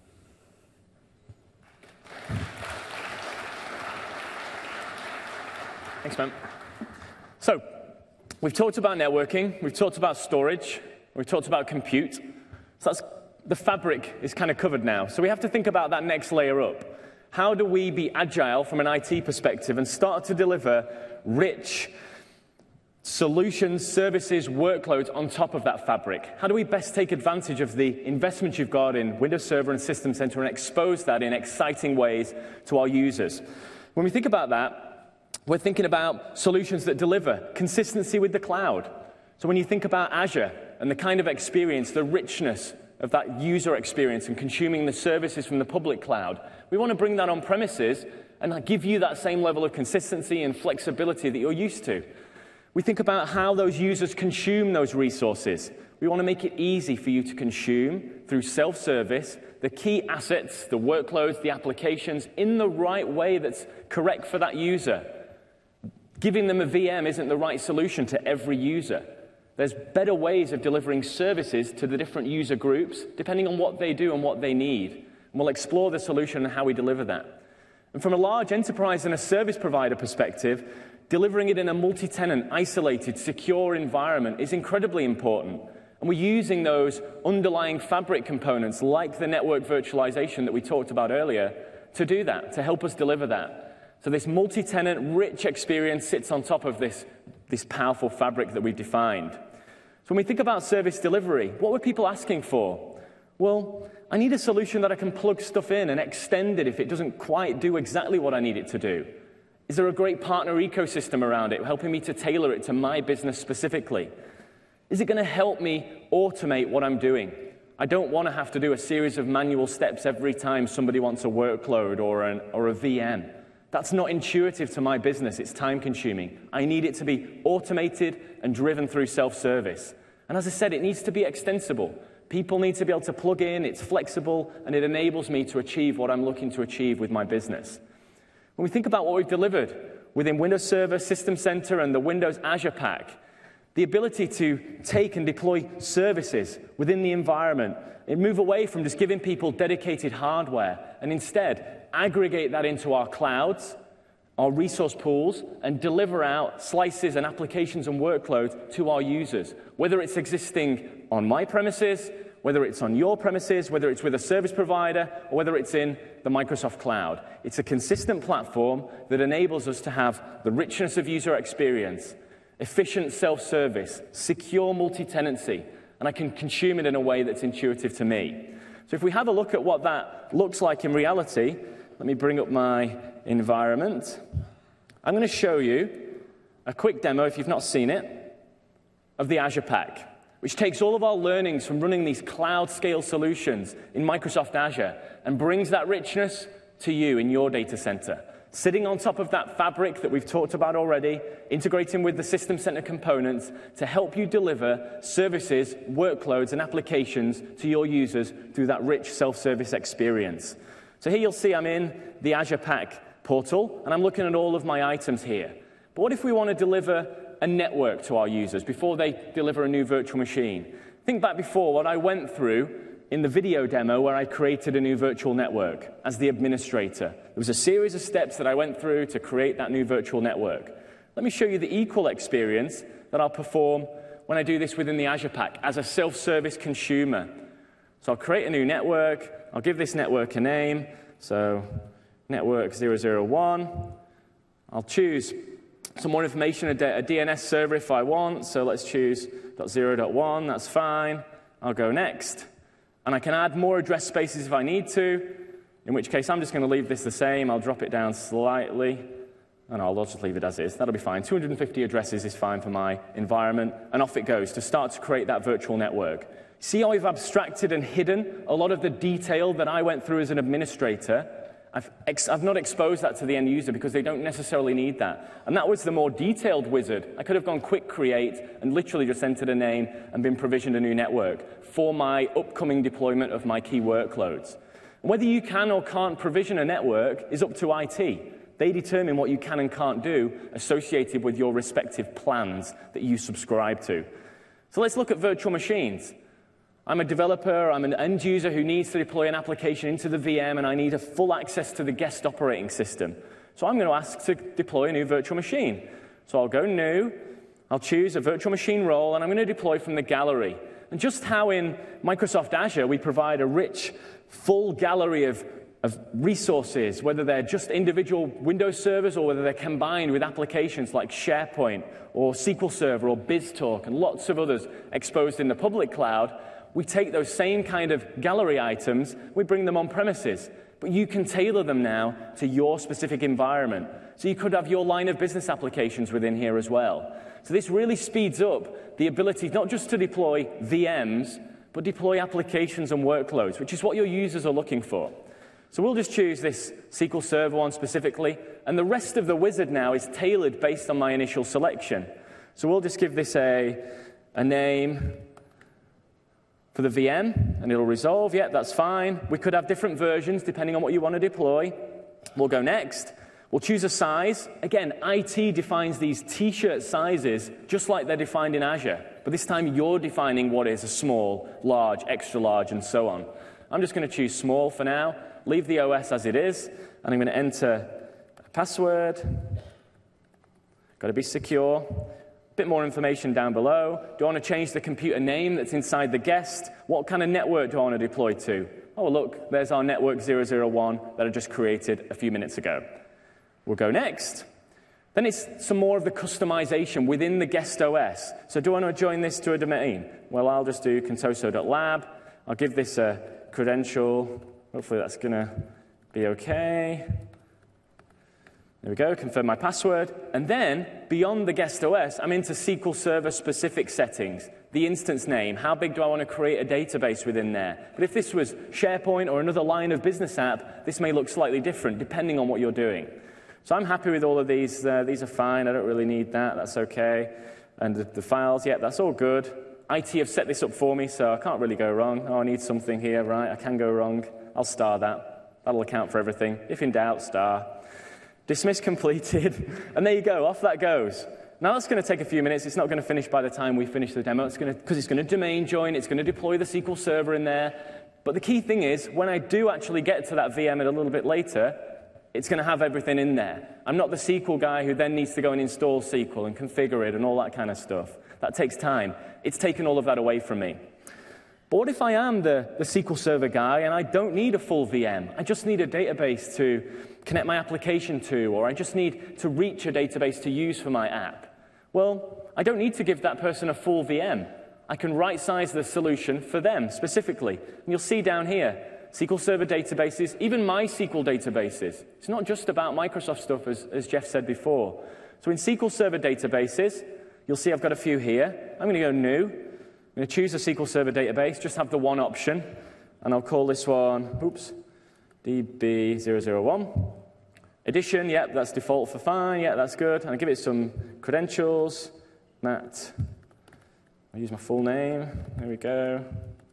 [SPEAKER 3] Thanks, man. So, we've talked about networking, we've talked about storage, we've talked about compute. So that's, the fabric is kind of covered now. So we have to think about that next layer up. How do we be agile from an I T perspective and start to deliver rich solutions, services, workloads on top of that fabric? How do we best take advantage of the investment you've got in Windows Server and System Center and expose that in exciting ways to our users? When we think about that, we're thinking about solutions that deliver consistency with the cloud. So when you think about Azure and the kind of experience, the richness of that user experience and consuming the services from the public cloud, we want to bring that on premises and give you that same level of consistency and flexibility that you're used to. We think about how those users consume those resources. We want to make it easy for you to consume through self-service the key assets, the workloads, the applications in the right way that's correct for that user. Giving them a V M isn't the right solution to every user. There's better ways of delivering services to the different user groups, depending on what they do and what they need. And we'll explore the solution and how we deliver that. And from a large enterprise and a service provider perspective, delivering it in a multi-tenant, isolated, secure environment is incredibly important. And we're using those underlying fabric components, like the network virtualization that we talked about earlier, to do that, to help us deliver that. So this multi-tenant, rich experience sits on top of this, this powerful fabric that we've defined. So when we think about service delivery, what were people asking for? Well, I need a solution that I can plug stuff in and extend it if it doesn't quite do exactly what I need it to do. Is there a great partner ecosystem around it, helping me to tailor it to my business specifically? Is it going to help me automate what I'm doing? I don't want to have to do a series of manual steps every time somebody wants a workload or, an, or a V M. That's not intuitive to my business. It's time-consuming. I need it to be automated and driven through self-service. And as I said, it needs to be extensible. People need to be able to plug in, it's flexible, and it enables me to achieve what I'm looking to achieve with my business. When we think about what we've delivered within Windows Server, System Center, and the Windows Azure Pack, the ability to take and deploy services within the environment and move away from just giving people dedicated hardware and instead aggregate that into our clouds, our resource pools, and deliver out slices and applications and workloads to our users, whether it's existing on my premises, whether it's on your premises, whether it's with a service provider, or whether it's in the Microsoft Cloud. It's a consistent platform that enables us to have the richness of user experience, efficient self-service, secure multi-tenancy, and I can consume it in a way that's intuitive to me. So if we have a look at what that looks like in reality, let me bring up my environment. I'm going to show you a quick demo, if you've not seen it, of the Azure Pack, which takes all of our learnings from running these cloud-scale solutions in Microsoft Azure and brings that richness to you in your data center. Sitting on top of that fabric that we've talked about already, integrating with the System Center components to help you deliver services, workloads, and applications to your users through that rich self-service experience. So here you'll see I'm in the Azure Pack portal, and I'm looking at all of my items here. But what if we want to deliver a network to our users before they deliver a new virtual machine? Think back before what I went through in the video demo where I created a new virtual network as the administrator. There was a series of steps that I went through to create that new virtual network. Let me show you the equal experience that I'll perform when I do this within the Azure Pack as a self-service consumer. So I'll create a new network. I'll give this network a name. So network zero zero one. I'll choose some more information, a D N S server if I want. So let's choose .zero dot one. That's fine. I'll go next. And I can add more address spaces if I need to, in which case I'm just going to leave this the same. I'll drop it down slightly, and I'll just leave it as is. That'll be fine. two hundred fifty addresses is fine for my environment, and off it goes to start to create that virtual network. See how we've abstracted and hidden a lot of the detail that I went through as an administrator? I've, ex I've not exposed that to the end user because they don't necessarily need that. And that was the more detailed wizard. I could have gone quick create and literally just entered a name and been provisioned a new network for my upcoming deployment of my key workloads. And whether you can or can't provision a network is up to I T. They determine what you can and can't do associated with your respective plans that you subscribe to. So let's look at virtual machines. I'm a developer, I'm an end user who needs to deploy an application into the V M, and I need a full access to the guest operating system. So I'm going to ask to deploy a new virtual machine. So I'll go new, I'll choose a virtual machine role, and I'm going to deploy from the gallery. And just how in Microsoft Azure we provide a rich, full gallery of, of resources, whether they're just individual Windows servers or whether they're combined with applications like SharePoint or S Q L Server or BizTalk and lots of others exposed in the public cloud, we take those same kind of gallery items, we bring them on premises, but you can tailor them now to your specific environment. So you could have your line of business applications within here as well. So this really speeds up the ability not just to deploy V Ms, but deploy applications and workloads, which is what your users are looking for. So we'll just choose this S Q L Server one specifically, and the rest of the wizard now is tailored based on my initial selection. So we'll just give this a, a name for the V M, and it'll resolve. Yeah, that's fine. We could have different versions depending on what you want to deploy. We'll go next. We'll choose a size. Again, I T defines these T-shirt sizes just like they're defined in Azure, but this time you're defining what is a small, large, extra large, and so on. I'm just going to choose small for now, leave the O S as it is, and I'm going to enter a password, Got to be secure. A bit more information down below. Do I want to change the computer name that's inside the guest? What kind of network do I want to deploy to? Oh, look, there's our network zero zero one that I just created a few minutes ago. We'll go next. Then it's some more of the customization within the guest O S. So do I want to join this to a domain? Well, I'll just do contoso dot lab. I'll give this a credential. Hopefully that's going to be OK. There we go, confirm my password. And then, beyond the guest O S, I'm into S Q L Server specific settings. The instance name, how big do I want to create a database within there? But if this was SharePoint or another line of business app, this may look slightly different, depending on what you're doing. So I'm happy with all of these. Uh, these are fine. I don't really need that. That's OK. And the, the files, yeah, that's all good. I T have set this up for me, so I can't really go wrong. Oh, I need something here, right? I can go wrong. I'll star that. That'll account for everything. If in doubt, star. Dismiss completed. And there you go. Off that goes. Now, that's going to take a few minutes. It's not going to finish by the time we finish the demo. It's going to, because it's going to domain join. It's going to deploy the S Q L Server in there. But the key thing is, when I do actually get to that V M a little bit later, it's going to have everything in there. I'm not the S Q L guy who then needs to go and install S Q L and configure it and all that kind of stuff. That takes time. It's taken all of that away from me. But what if I am the, the S Q L Server guy and I don't need a full V M? I just need a database to connect my application to, or I just need to reach a database to use for my app. Well, I don't need to give that person a full V M. I can right-size the solution for them specifically. And you'll see down here, S Q L Server databases, even MySQL databases. It's not just about Microsoft stuff, as, as Jeff said before. So in S Q L Server databases, you'll see I've got a few here. I'm going to go new. I'm going to choose a S Q L Server database, just have the one option. And I'll call this one, oops, D B zero zero one. Edition, yep, that's default for fine. Yeah, that's good. And I'll give it some credentials. Matt. I'll use my full name. There we go.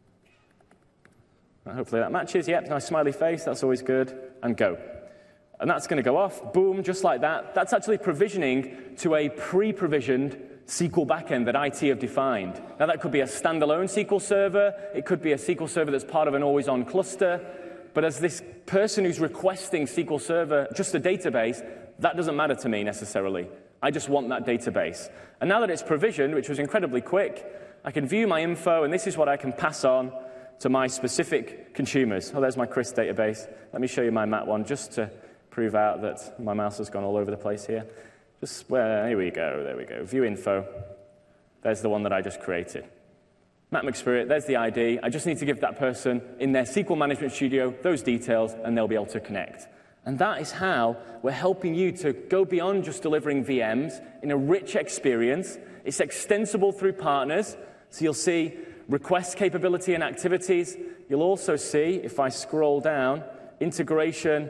[SPEAKER 3] And hopefully that matches. Yep, nice smiley face. That's always good. And go. And that's going to go off. Boom, just like that. That's actually provisioning to a pre-provisioned S Q L backend that I T have defined. Now, that could be a standalone S Q L Server. It could be a S Q L Server that's part of an always-on cluster. But as this person who's requesting S Q L Server, just a database, that doesn't matter to me necessarily. I just want that database. And now that it's provisioned, which was incredibly quick, I can view my info, and this is what I can pass on to my specific consumers. Oh, there's my Chris database. Let me show you my Matt one, just to prove out that my mouse has gone all over the place here. Just where, here we go, there we go. View info. There's the one that I just created. Matt McSpirit, there's the I D. I just need to give that person in their S Q L Management Studio those details, and they'll be able to connect. And that is how we're helping you to go beyond just delivering V Ms in a rich experience. It's extensible through partners. So you'll see request capability and activities. You'll also see, if I scroll down, integration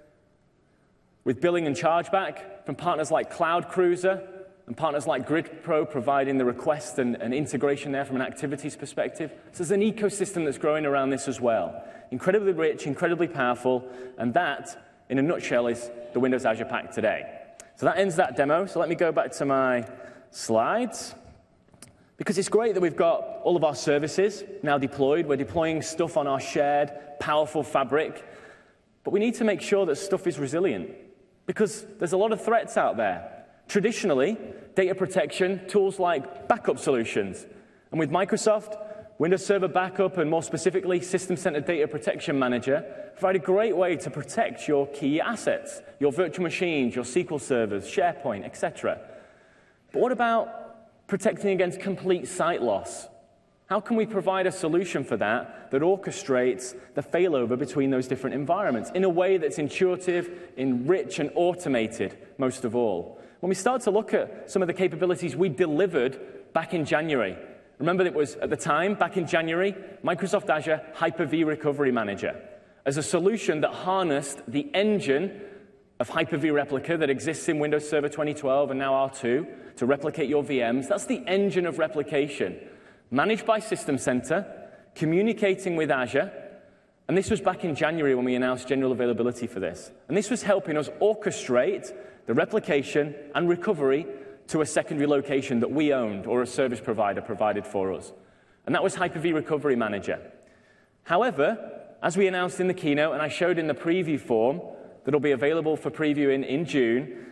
[SPEAKER 3] with billing and chargeback from partners like Cloud Cruiser and partners like GridPro providing the request and, and integration there from an activities perspective. So there's an ecosystem that's growing around this as well. Incredibly rich, incredibly powerful, and that, in a nutshell, is the Windows Azure Pack today. So that ends that demo. So let me go back to my slides. Because it's great that we've got all of our services now deployed. We're deploying stuff on our shared, powerful fabric. But we need to make sure that stuff is resilient. Because there's a lot of threats out there. Traditionally, data protection, tools like backup solutions. And with Microsoft, Windows Server Backup, and more specifically, System-Centered Data Protection Manager, provide a great way to protect your key assets, your virtual machines, your S Q L servers, SharePoint, et cetera. But what about protecting against complete site loss? How can we provide a solution for that that orchestrates the failover between those different environments in a way that's intuitive, in rich, and automated, most of all? When we start to look at some of the capabilities we delivered back in January, remember it was, at the time, back in January, Microsoft Azure Hyper-V Recovery Manager as a solution that harnessed the engine of Hyper-V Replica that exists in Windows Server twenty twelve and now R two to replicate your V Ms. That's the engine of replication, managed by System Center, communicating with Azure. And this was back in January when we announced general availability for this. And this was helping us orchestrate the replication and recovery to a secondary location that we owned or a service provider provided for us. And that was Hyper-V Recovery Manager. However, as we announced in the keynote, and I showed in the preview form that'll be available for previewing in June,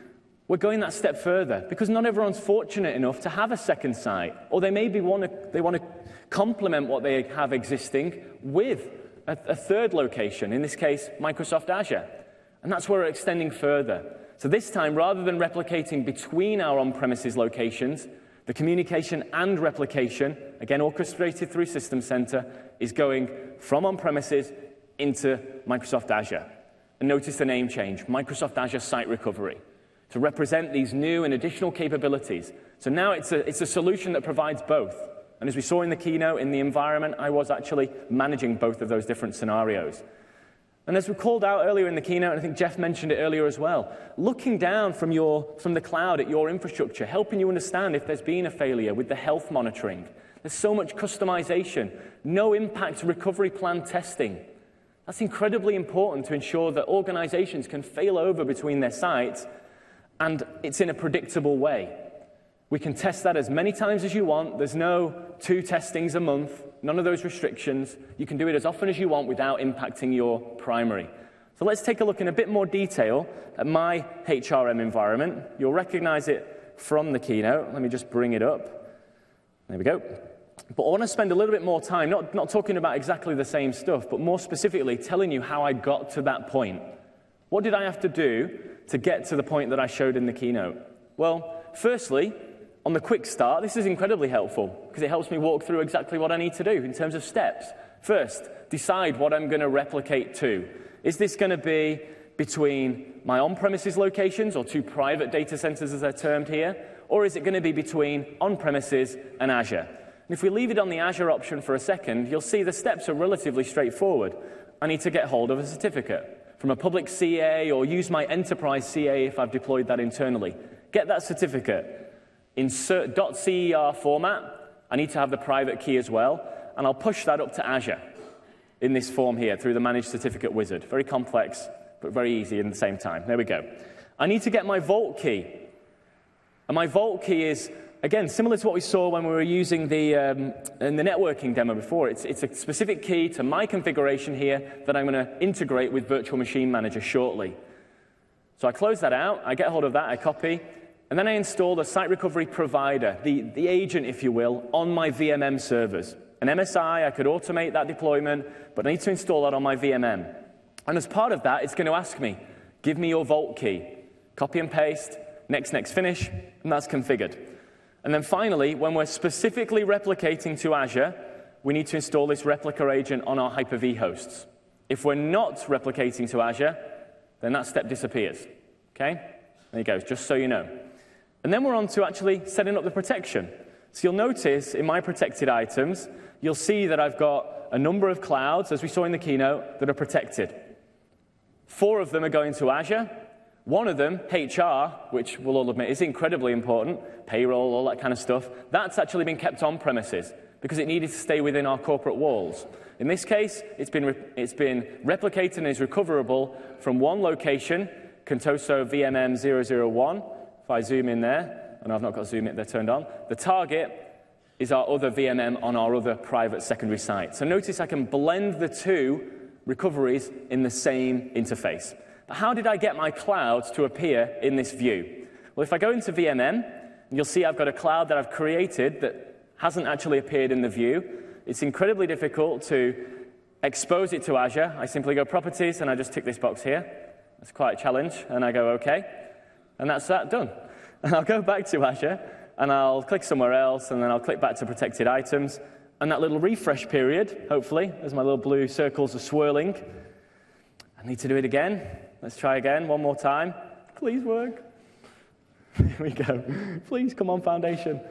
[SPEAKER 3] we're going that step further because not everyone's fortunate enough to have a second site, or they maybe want to they want to complement what they have existing with a, a third location, in this case, Microsoft Azure. And that's where we're extending further. So this time, rather than replicating between our on-premises locations, the communication and replication, again orchestrated through System Center, is going from on-premises into Microsoft Azure. And notice the name change, Microsoft Azure Site Recovery, to represent these new and additional capabilities. So now it's a, it's a solution that provides both. And as we saw in the keynote, in the environment, I was actually managing both of those different scenarios. And as we called out earlier in the keynote, and I think Jeff mentioned it earlier as well, looking down from, your, from the cloud at your infrastructure, helping you understand if there's been a failure with the health monitoring. There's so much customization, no impact recovery plan testing. That's incredibly important to ensure that organizations can fail over between their sites, and it's in a predictable way. We can test that as many times as you want. There's no two testings a month, none of those restrictions. You can do it as often as you want without impacting your primary. So let's take a look in a bit more detail at my H R M environment. You'll recognize it from the keynote. Let me just bring it up. There we go. But I want to spend a little bit more time, not, not talking about exactly the same stuff, but more specifically telling you how I got to that point. What did I have to do to get to the point that I showed in the keynote? Well, firstly, on the quick start, this is incredibly helpful because it helps me walk through exactly what I need to do in terms of steps. First, decide what I'm going to replicate to. Is this going to be between my on-premises locations, or two private data centers as they're termed here, or is it going to be between on-premises and Azure? And if we leave it on the Azure option for a second, you'll see the steps are relatively straightforward. I need to get hold of a certificate from a public C A or use my enterprise C A if I've deployed that internally. Get that certificate. Insert .cer format. I need to have the private key as well, and I'll push that up to Azure in this form here through the Managed Certificate Wizard. Very complex, but very easy at the same time. There we go. I need to get my Vault key. And my Vault key is, again, similar to what we saw when we were using the, um, in the networking demo before. It's, it's a specific key to my configuration here that I'm going to integrate with Virtual Machine Manager shortly. So I close that out, I get hold of that, I copy, and then I install the site recovery provider, the, the agent, if you will, on my V M M servers. An M S I, I could automate that deployment, but I need to install that on my V M M. And as part of that, it's going to ask me, give me your Vault key. Copy and paste, next, next, finish, and that's configured. And then finally, when we're specifically replicating to Azure, we need to install this replica agent on our Hyper-V hosts. If we're not replicating to Azure, then that step disappears. Okay? There you go, just so you know. And then we're on to actually setting up the protection. So you'll notice in my protected items, you'll see that I've got a number of clouds, as we saw in the keynote, that are protected. Four of them are going to Azure. One of them, H R, which we'll all admit is incredibly important, payroll, all that kind of stuff, that's actually been kept on premises because it needed to stay within our corporate walls. In this case, it's been, it's been replicated and is recoverable from one location, Contoso V M M zero zero one. If I zoom in there, and I've not got zoom in, they're turned on, the target is our other V M M on our other private secondary site. So notice I can blend the two recoveries in the same interface. But how did I get my clouds to appear in this view? Well, if I go into V M M, you'll see I've got a cloud that I've created that hasn't actually appeared in the view. It's incredibly difficult to expose it to Azure. I simply go Properties, and I just tick this box here. That's quite a challenge, and I go OK. And that's that done. And I'll go back to Azure, and I'll click somewhere else, and then I'll click back to Protected Items. And that little refresh period, hopefully, as my little blue circles are swirling. I need to do it again. Let's try again, one more time. Please work. Here we go. Please, come on, Foundation.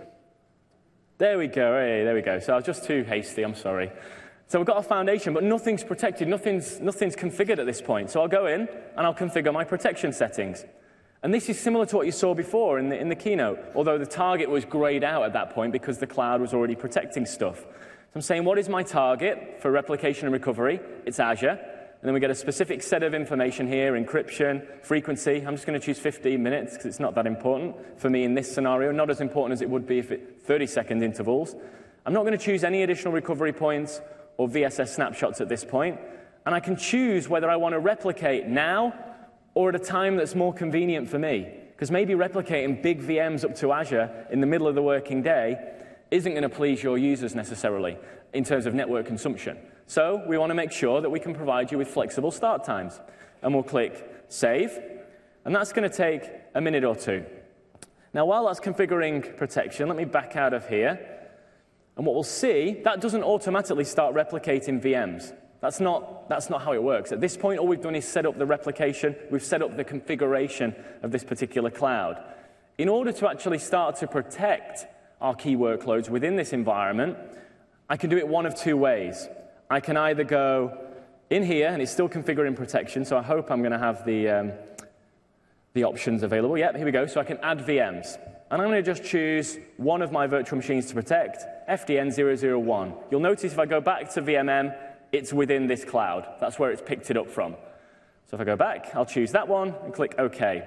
[SPEAKER 3] There we go. Hey, there we go. So I was just too hasty, I'm sorry. So we've got a foundation, but nothing's protected. Nothing's, nothing's configured at this point. So I'll go in, and I'll configure my protection settings. And this is similar to what you saw before in the, in the keynote, although the target was grayed out at that point because the cloud was already protecting stuff. So I'm saying, what is my target for replication and recovery? It's Azure. And then we get a specific set of information here, encryption, frequency. I'm just going to choose fifteen minutes because it's not that important for me in this scenario, not as important as it would be if it thirty second intervals. I'm not going to choose any additional recovery points or V S S snapshots at this point. And I can choose whether I want to replicate now or at a time that's more convenient for me. Because maybe replicating big V Ms up to Azure in the middle of the working day isn't going to please your users necessarily in terms of network consumption. So we want to make sure that we can provide you with flexible start times. And we'll click Save, and that's going to take a minute or two. Now, while that's configuring protection, let me back out of here. And what we'll see, that doesn't automatically start replicating V Ms. That's not, that's not how it works. At this point, all we've done is set up the replication. We've set up the configuration of this particular cloud. In order to actually start to protect our key workloads within this environment, I can do it one of two ways. I can either go in here, and it's still configuring protection, so I hope I'm going to have the, um, the options available. Yep, here we go. So I can add V Ms. And I'm going to just choose one of my virtual machines to protect, F D N zero zero one. You'll notice if I go back to V M M, it's within this cloud. That's where it's picked it up from. So if I go back, I'll choose that one and click OK.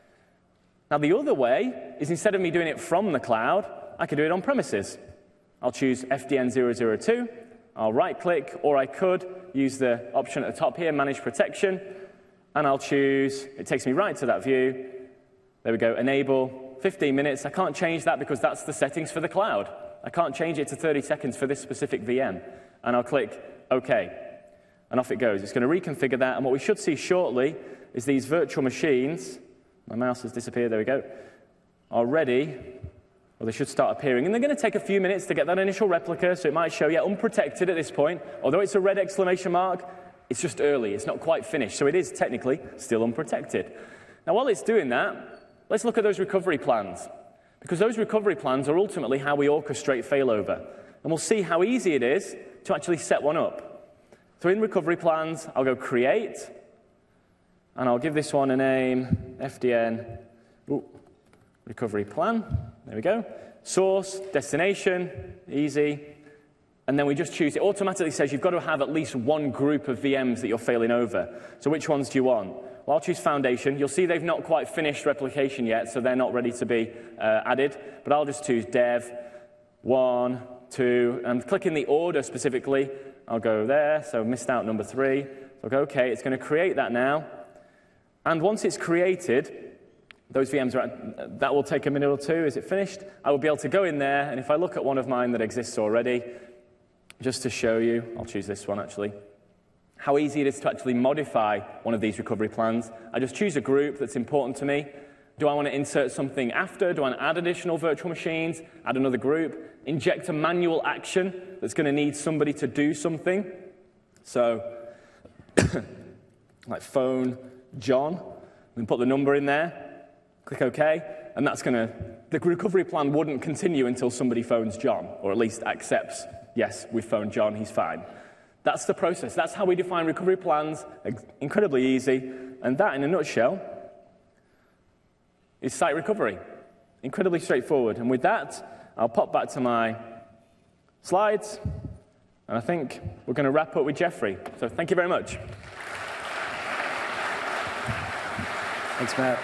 [SPEAKER 3] Now, the other way is instead of me doing it from the cloud, I can do it on premises. I'll choose F D N zero zero two. I'll right-click, or I could use the option at the top here, Manage Protection, and I'll choose, it takes me right to that view. There we go, Enable, fifteen minutes. I can't change that because that's the settings for the cloud. I can't change it to thirty seconds for this specific V M. And I'll click OK, and off it goes. It's going to reconfigure that, and what we should see shortly is these virtual machines, my mouse has disappeared, there we go, are ready. Well, they should start appearing. And they're going to take a few minutes to get that initial replica, so it might show, yeah, unprotected at this point. Although it's a red exclamation mark, it's just early. It's not quite finished, so it is technically still unprotected. Now, while it's doing that, let's look at those recovery plans, because those recovery plans are ultimately how we orchestrate failover. And we'll see how easy it is to actually set one up. So in recovery plans, I'll go Create, and I'll give this one a name, F D N ooh, Recovery Plan. There we go. Source, destination, easy. And then we just choose. It automatically says you've got to have at least one group of V Ms that you're failing over. So which ones do you want? Well, I'll choose Foundation. You'll see they've not quite finished replication yet, so they're not ready to be uh, added. But I'll just choose Dev, one, two, and click in the order specifically. I'll go there, so missed out number three. So I'll go, OK, it's going to create that now. And once it's created, those V Ms, are at, that will take a minute or two. Is it finished? I will be able to go in there, and if I look at one of mine that exists already, just to show you, I'll choose this one actually, how easy it is to actually modify one of these recovery plans. I just choose a group that's important to me. Do I want to insert something after? Do I want to add additional virtual machines, add another group, inject a manual action that's going to need somebody to do something? So, like phone John, and put the number in there. Click OK, and that's going to, the recovery plan wouldn't continue until somebody phones John, or at least accepts, yes, we phoned John, he's fine. That's the process. That's how we define recovery plans, incredibly easy. And that, in a nutshell, is site recovery. Incredibly straightforward. And with that, I'll pop back to my slides, and I think we're going to wrap up with Jeffrey. So thank you very much.
[SPEAKER 1] Thanks, Matt.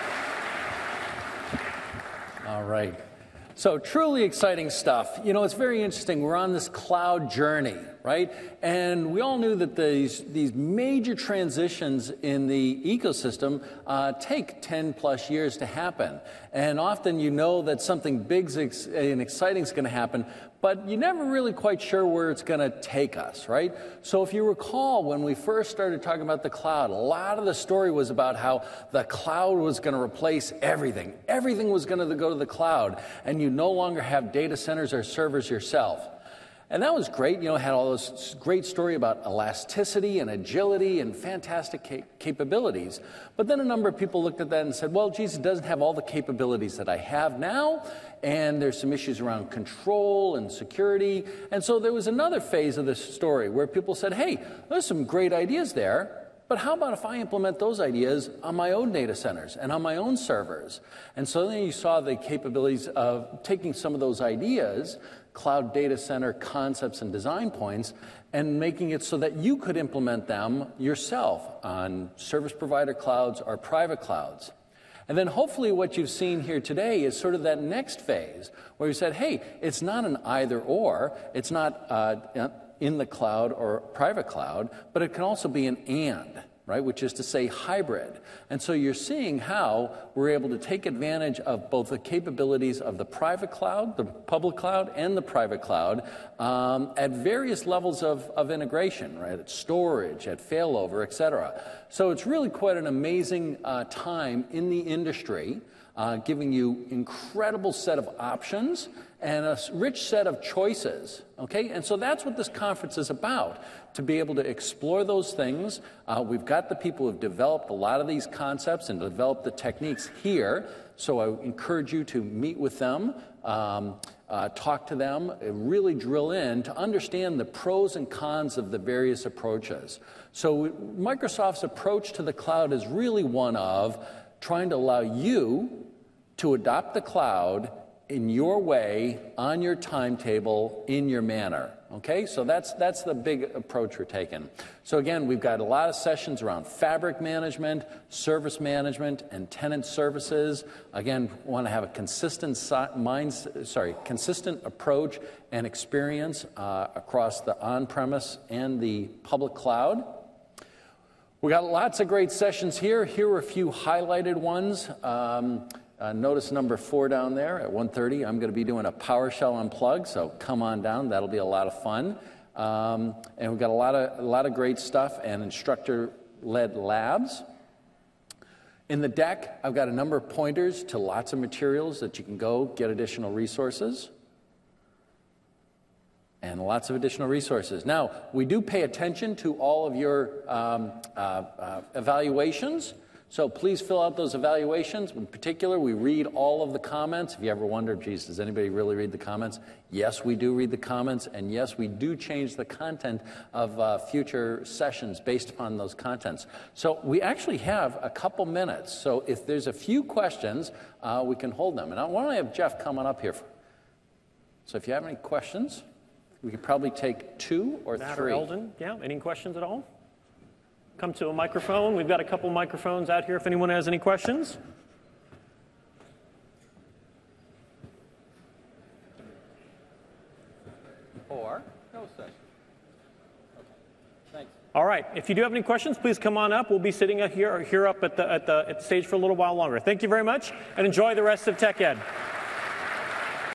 [SPEAKER 1] All right. So truly exciting stuff. You know, it's very interesting. We're on this cloud journey, right? And we all knew that these, these major transitions in the ecosystem uh, take ten plus years to happen. And often you know that something big and exciting is going to happen, but you're never really quite sure where it's going to take us, right? So if you recall, when we first started talking about the cloud, a lot of the story was about how the cloud was going to replace everything. Everything was going to go to the cloud, and you no longer have data centers or servers yourself. And that was great. You know, it had all this great story about elasticity and agility and fantastic cap capabilities. But then a number of people looked at that and said, well, geez, it doesn't have all the capabilities that I have now. And there's some issues around control and security. And so there was another phase of this story where people said, hey, there's some great ideas there. But how about if I implement those ideas on my own data centers and on my own servers? And so then you saw the capabilities of taking some of those ideas, cloud data center concepts and design points, and making it so that you could implement them yourself on service provider clouds or private clouds. And then hopefully what you've seen here today is sort of that next phase where you said, hey, it's not an either or, it's not uh, in the cloud or private cloud, but it can also be an and, right, which is to say hybrid. And so you're seeing how we're able to take advantage of both the capabilities of the private cloud, the public cloud, and the private cloud um, at various levels of, of integration, right, at storage, at failover, et cetera. So it's really quite an amazing uh, time in the industry, uh, giving you incredible set of options and a rich set of choices, okay? And so that's what this conference is about, to be able to explore those things. Uh, we've got the people who've developed a lot of these concepts and developed the techniques here, so I encourage you to meet with them, um, uh, talk to them, really drill in to understand the pros and cons of the various approaches. So Microsoft's approach to the cloud is really one of trying to allow you to adopt the cloud in your way, on your timetable, in your manner. Okay, so that's that's the big approach we're taking. So again, we've got a lot of sessions around fabric management, service management, and tenant services. Again, want to have a consistent si- minds, sorry, consistent approach and experience uh, across the on-premise and the public cloud. We got lots of great sessions here. Here are a few highlighted ones. Um, Uh, notice number four down there at one thirty. I'm going to be doing a PowerShell Unplugged, so come on down. That'll be a lot of fun. Um, and we've got a lot of a lot of great stuff and instructor-led labs. In the deck, I've got a number of pointers to lots of materials that you can go get additional resources. And lots of additional resources. Now, we do pay attention to all of your um, uh, uh, evaluations. So please fill out those evaluations. In particular, we read all of the comments. If you ever wonder, geez, does anybody really read the comments? Yes, we do read the comments, and yes, we do change the content of uh, future sessions based upon those contents. So we actually have a couple minutes. So if there's a few questions, uh, we can hold them. And I want to have Jeff coming up here. So if you have any questions, we could probably take two or
[SPEAKER 2] Matt
[SPEAKER 1] three.
[SPEAKER 2] Or Eldon, yeah, any questions at all? Come to a microphone. We've got a couple microphones out here if anyone has any questions.
[SPEAKER 1] Or no session. Okay. Thanks.
[SPEAKER 2] All right. If you do have any questions, please come on up. We'll be sitting here, here up at the, at, the, at the stage for a little while longer. Thank you very much, and enjoy the rest of TechEd.